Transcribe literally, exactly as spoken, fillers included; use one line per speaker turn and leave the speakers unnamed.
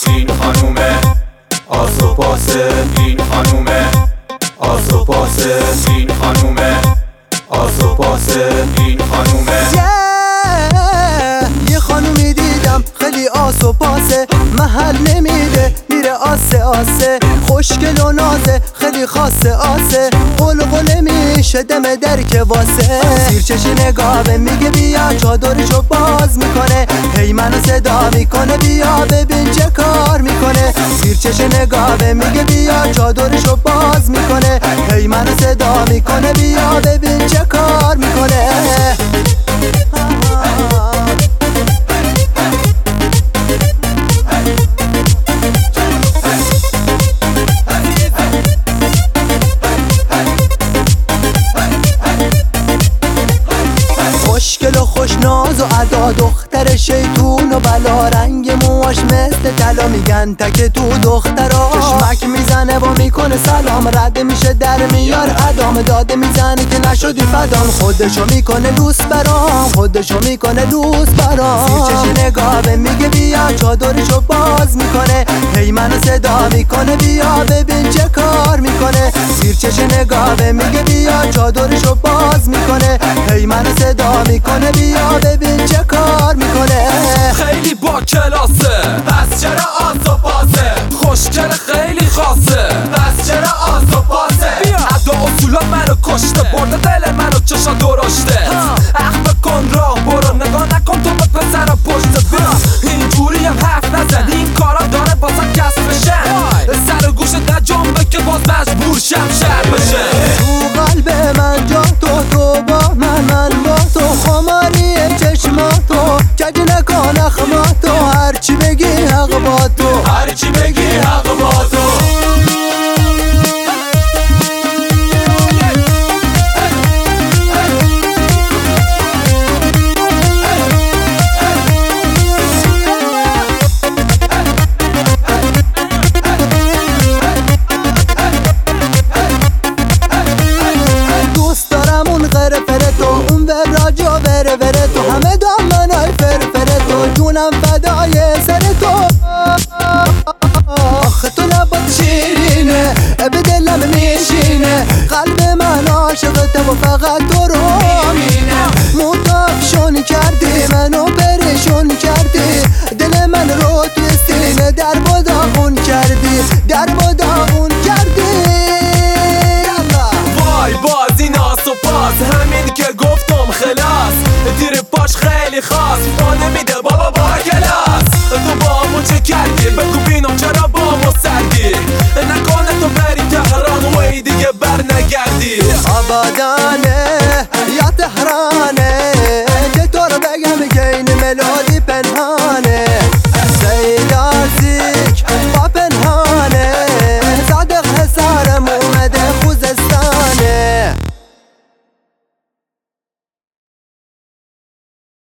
این خانومه آسو پاسه، این خانومه آسو پاسه، این خانومه آسو پاسه، این خانومه.
یه خانومی دیدم خیلی آسو پاسه، محل نمیده میره آسه آسه، خوشگل و نازه خیلی خاصه آسه، قلقله میشه دم درک واسه. زیر چش نگاهه میگه بیا، چادرشو باز میکنه، هی منو صدا میکنه بیا ببین چه کار میکنه. زیر چش نگاهه میگه بیا، چادرشو باز میکنه، هی منو صدا میکنه بیا ببین چه کار میکنه. خوشگل و خوشناز و ادا، دختر شیطون و بلا، رنگ موهاش مثل طلا، میگن تک تو دخترا. چشمک میزنه و میکنه سلام، رد میشه در میار ادام، داده میزنه که نشدی فدام، خودشو میکنه لوس برام، خودشو میکنه لوس برام. زیر چش نگاهه میگه بیا، چادرشو باز میکنه، هی منو صدا میکنه بیا ببین چه کار میکنه. زیر چش نگاهه میگه بیا، چادرشو باز میکنه، هی منو صدا میکنه بیا ببین چه کار میکنه.
خیلی با کلاسه پس چرا آسو پاسه، خوشگل خیلی خاصه پس چرا آسو پاسه. ادا اصولا منو کشته، برده دل منو چشا درشته. اخم کن راه برو، نگاه نکن تو به پسر پشت بیا. اینجوری هم حرف نزن، این کارا داره بازم کسب بشن. سر و گوشت نجنبه که باز مجبور شم شر بشه.
تو قلب من جا تو، تو با من من با تو، خماری چشماتو کج نکن اخماتو، هرچی بگی حق با تو،
هرچی بگی حق با تو. بره بره تو همه دامنای فرفره تو، جونم فدای سر تو. آخه تو لبات شیرینه به دلم میشینه، قلب من عاشقته و فقط تو رو میبینه. متافشون کردی منو پریشون کردی، دل من رو توی سینه در و داغون کردی، در و داغون کردی.
وای باز این آسو پاس، همین که گفتم خلاص، دیر پاش خیلی خاص، پا نمیده بابا با کلاس. تو با همون چه کردی بگو بینم چرا با ما سردی، نکنه تو بری تهران و ای دیگه بر نگردی.
آبادانه